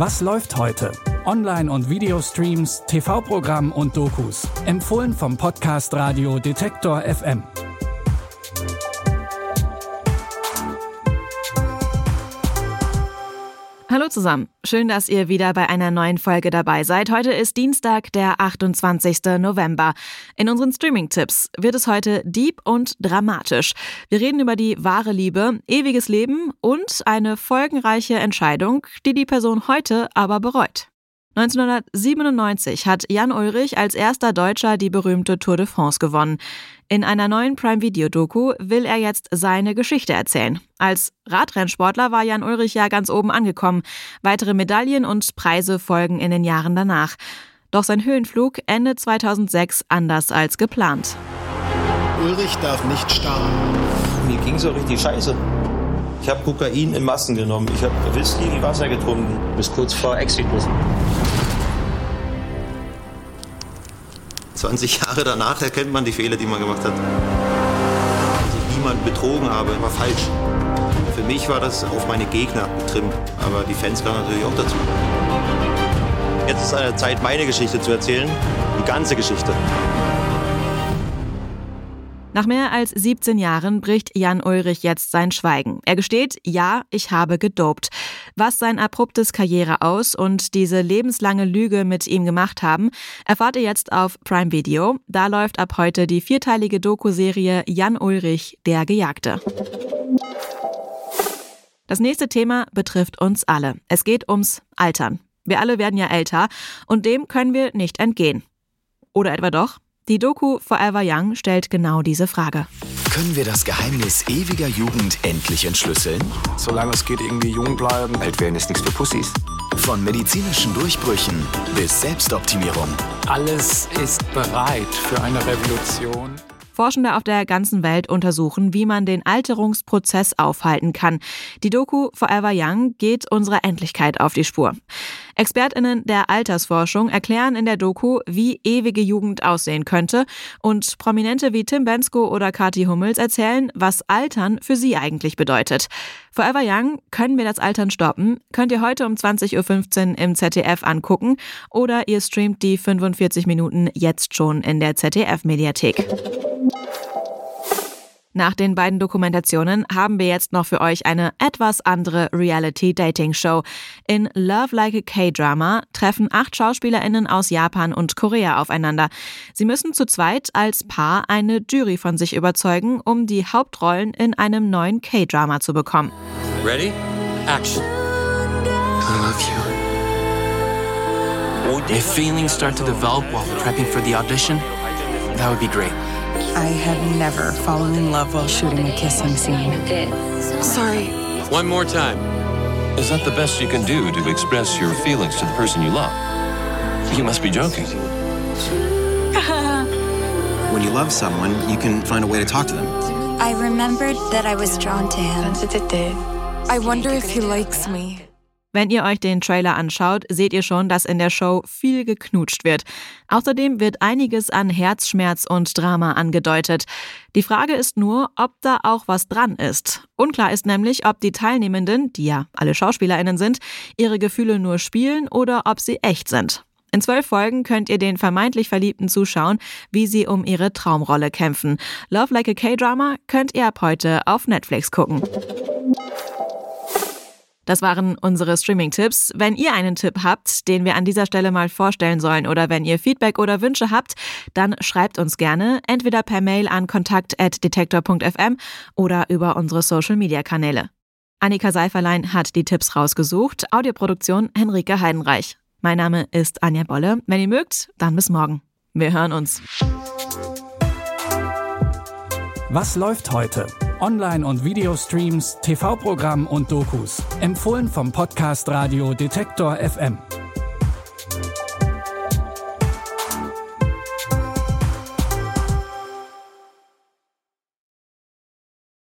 Was läuft heute? Online- und Videostreams, TV-Programm und Dokus. Empfohlen vom Podcast Radio Detektor FM. Hallo zusammen, schön, dass ihr wieder bei einer neuen Folge dabei seid. Heute ist Dienstag, der 28. November. In unseren Streaming-Tipps wird es heute deep und dramatisch. Wir reden über die wahre Liebe, ewiges Leben und eine folgenreiche Entscheidung, die die Person heute aber bereut. 1997 hat Jan Ullrich als erster Deutscher die berühmte Tour de France gewonnen. In einer neuen Prime-Video-Doku will er jetzt seine Geschichte erzählen. Als Radrennsportler war Jan Ullrich ja ganz oben angekommen. Weitere Medaillen und Preise folgen in den Jahren danach. Doch sein Höhenflug endet 2006 anders als geplant. Ullrich darf nicht starten. Mir ging so richtig scheiße. Ich habe Kokain in Massen genommen. Ich habe Whisky wie Wasser getrunken. Bis kurz vor Exitus. 20 Jahre danach erkennt man die Fehler, die man gemacht hat. Dass ich niemanden betrogen habe, war falsch. Für mich war das auf meine Gegner getrimmt. Aber die Fans gehören natürlich auch dazu. Jetzt ist eine Zeit, meine Geschichte zu erzählen. Die ganze Geschichte. Nach mehr als 17 Jahren bricht Jan Ullrich jetzt sein Schweigen. Er gesteht, ja, ich habe gedopt. Was sein abruptes Karriereaus und diese lebenslange Lüge mit ihm gemacht haben, erfahrt ihr jetzt auf Prime Video. Da läuft ab heute die 4-teilige Doku-Serie Jan Ullrich, der Gejagte. Das nächste Thema betrifft uns alle. Es geht ums Altern. Wir alle werden ja älter und dem können wir nicht entgehen. Oder etwa doch? Die Doku Forever Young stellt genau diese Frage. Können wir das Geheimnis ewiger Jugend endlich entschlüsseln? Solange es geht, irgendwie jung bleiben. Alt werden ist nichts für Pussys. Von medizinischen Durchbrüchen bis Selbstoptimierung. Alles ist bereit für eine Revolution. Forschende auf der ganzen Welt untersuchen, wie man den Alterungsprozess aufhalten kann. Die Doku Forever Young geht unserer Endlichkeit auf die Spur. ExpertInnen der Altersforschung erklären in der Doku, wie ewige Jugend aussehen könnte, und Prominente wie Tim Bendzko oder Kathi Hummels erzählen, was Altern für sie eigentlich bedeutet. Forever Young, können wir das Altern stoppen? Könnt ihr heute um 20.15 Uhr im ZDF angucken oder ihr streamt die 45 Minuten jetzt schon in der ZDF-Mediathek. Nach den beiden Dokumentationen haben wir jetzt noch für euch eine etwas andere Reality-Dating-Show. In Love Like a K-Drama treffen 8 SchauspielerInnen aus Japan und Korea aufeinander. Sie müssen zu zweit als Paar eine Jury von sich überzeugen, um die Hauptrollen in einem neuen K-Drama zu bekommen. Ready? Action. I love you. If feelings start to develop while prepping for the audition, that would be great. I have never fallen in love while shooting a kissing scene. Sorry. One more time. Is that the best you can do to express your feelings to the person you love? You must be joking. When you love someone, you can find a way to talk to them. I remembered that I was drawn to him. I wonder if he likes me. Wenn ihr euch den Trailer anschaut, seht ihr schon, dass in der Show viel geknutscht wird. Außerdem wird einiges an Herzschmerz und Drama angedeutet. Die Frage ist nur, ob da auch was dran ist. Unklar ist nämlich, ob die Teilnehmenden, die ja alle SchauspielerInnen sind, ihre Gefühle nur spielen oder ob sie echt sind. In 12 Folgen könnt ihr den vermeintlich Verliebten zuschauen, wie sie um ihre Traumrolle kämpfen. Love Like a K-Drama könnt ihr ab heute auf Netflix gucken. Das waren unsere Streaming-Tipps. Wenn ihr einen Tipp habt, den wir an dieser Stelle mal vorstellen sollen, oder wenn ihr Feedback oder Wünsche habt, dann schreibt uns gerne, entweder per Mail an kontakt@detektor.fm oder über unsere Social-Media-Kanäle. Annika Seiferlein hat die Tipps rausgesucht, Audioproduktion Henrike Heidenreich. Mein Name ist Anja Bolle. Wenn ihr mögt, dann bis morgen. Wir hören uns. Was läuft heute? Online- und Videostreams, TV-Programm und Dokus. Empfohlen vom Podcast Radio Detektor FM.